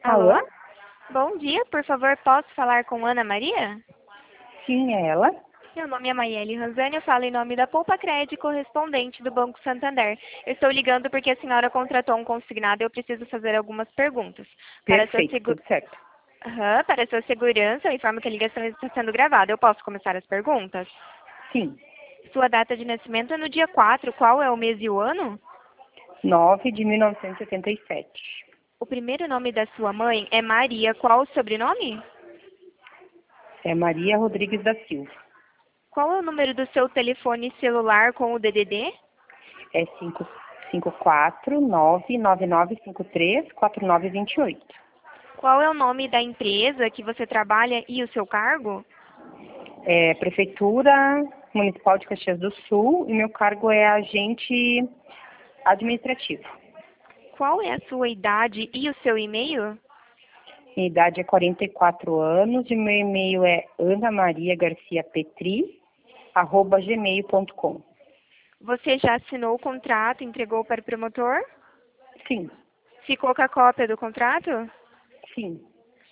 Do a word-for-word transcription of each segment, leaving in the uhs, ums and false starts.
Alô? Alô? Bom dia, por favor, posso falar com Ana Maria? Sim, é ela. Meu nome é Maiele Ranzani, eu falo em nome da Poupa Cred, correspondente do Banco Santander. Eu estou ligando porque a senhora contratou um consignado e eu preciso fazer algumas perguntas. Para sua, Perfeito, segu... tudo certo. Aham, para sua segurança, eu informo que a ligação está sendo gravada. Eu posso começar as perguntas? Sim. Sua data de nascimento é no dia quatro, qual é o mês e o ano? nove de mil novecentos e oitenta e sete. O primeiro nome da sua mãe é Maria, qual o sobrenome? É Maria Rodrigues da Silva. Qual é o número do seu telefone celular com o D D D? É cinco cinco quatro nove nove nove cinco três quatro nove dois oito. Qual é o nome da empresa que você trabalha e o seu cargo? É Prefeitura Municipal de Caxias do Sul e meu cargo é agente administrativo. Qual é a sua idade e o seu e-mail? Minha idade é quarenta e quatro anos e meu e-mail é anamariagarciapetri, arroba gmail ponto com. Você já assinou o contrato e entregou para o promotor? Sim, Ficou com a cópia do contrato? sim.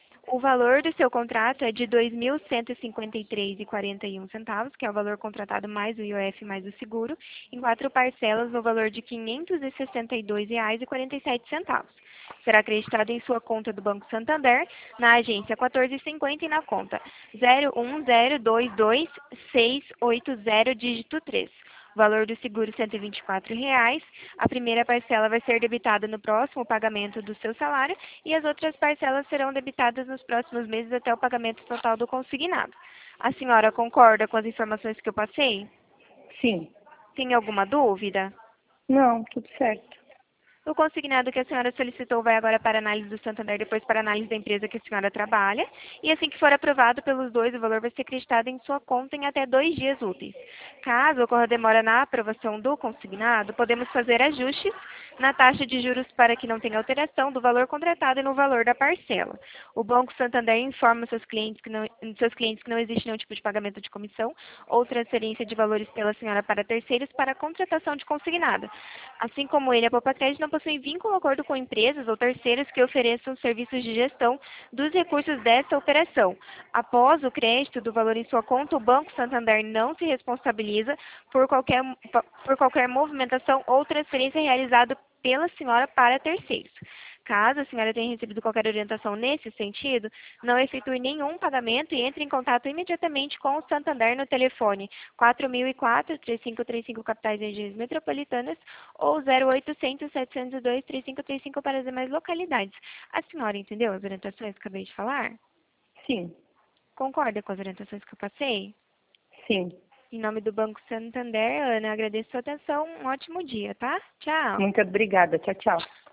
O valor do seu contrato é de dois mil cento e cinquenta e três reais e quarenta e um centavos, que é o valor contratado mais o I O F mais o seguro, em quatro parcelas no valor de quinhentos e sessenta e dois reais e quarenta e sete centavos. Será acreditado em sua conta do Banco Santander, na agência quatorze cinquenta e na conta zero um zero dois dois seis oito zero, dígito três. O valor do seguro cento e vinte e quatro reais. A primeira parcela vai ser debitada no próximo pagamento do seu salário e as outras parcelas serão debitadas nos próximos meses até o pagamento total do consignado. A senhora concorda com as informações que eu passei? Sim. Tem alguma dúvida? Não, tudo certo. O consignado que a senhora solicitou vai agora para análise do Santander, depois para análise da empresa que a senhora trabalha. E assim que for aprovado pelos dois, o valor vai ser acreditado em sua conta em até dois dias úteis. Caso ocorra demora na aprovação do consignado, podemos fazer ajustes na taxa de juros para que não tenha alteração do valor contratado e no valor da parcela. O Banco Santander informa seus clientes que não, seus clientes que não existe nenhum tipo de pagamento de comissão ou transferência de valores pela senhora para terceiros para a contratação de consignado. Assim como ele, a Poupa Cred não possui vínculo ou acordo com empresas ou terceiros que ofereçam serviços de gestão dos recursos desta operação. Após o crédito do valor em sua conta, o Banco Santander não se responsabiliza por qualquer, por qualquer movimentação ou transferência realizada pela senhora para terceiros. Caso a senhora tenha recebido qualquer orientação nesse sentido, não efetue nenhum pagamento e entre em contato imediatamente com o Santander no telefone quatro mil e quatro, três cinco três cinco capitais e regiões metropolitanas ou zero oitocentos, setecentos e dois, trinta e cinco trinta e cinco para as demais localidades. A senhora entendeu as orientações que acabei de falar? Sim, Concorda com as orientações que eu passei? sim. Em nome do Banco Santander, Ana, agradeço a sua atenção. Um ótimo dia, tá? Tchau. Muito obrigada. Tchau, tchau.